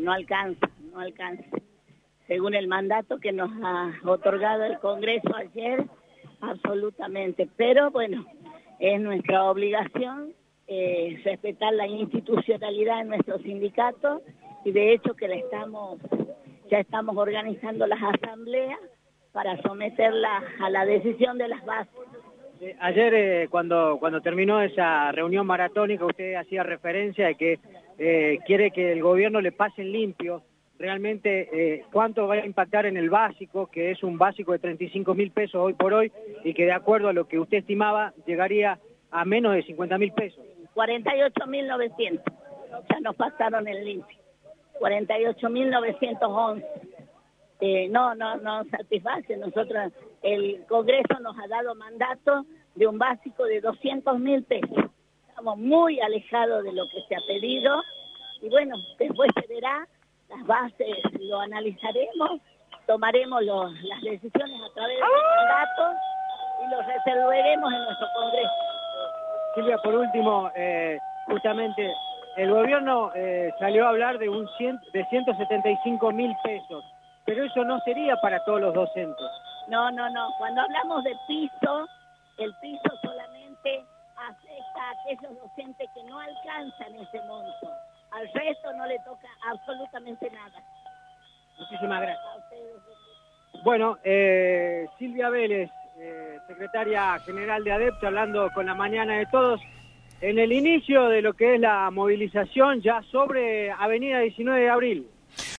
no alcanza. Según el mandato que nos ha otorgado el Congreso ayer, absolutamente. Pero bueno, es nuestra obligación respetar la institucionalidad de nuestro sindicato y de hecho que ya estamos organizando las asambleas para someterlas a la decisión de las bases. Ayer cuando terminó esa reunión maratónica usted hacía referencia de que quiere que el gobierno le pase limpio realmente cuánto va a impactar en el básico, que es un básico de 35.000 pesos hoy por hoy y que de acuerdo a lo que usted estimaba llegaría a menos de 50.000 pesos. 48.900, ya nos pasaron el limpio, 48.911. No satisface. Nosotros, el Congreso nos ha dado mandato de un básico de 200.000 pesos. Estamos muy alejados de lo que se ha pedido y bueno, después se verá, las bases lo analizaremos, tomaremos las decisiones a través de los mandatos y los resolveremos en nuestro Congreso. Silvia, por último, justamente el gobierno salió a hablar de 175.000 pesos. Pero eso no sería para todos los docentes. No. Cuando hablamos de piso, el piso solamente afecta a aquellos docentes que no alcanzan ese monto. Al resto no le toca absolutamente nada. Muchísimas gracias. Bueno, Silvia Vélez, secretaria general de ADEPT, hablando con La Mañana de Todos, en el inicio de lo que es la movilización ya sobre Avenida 19 de Abril.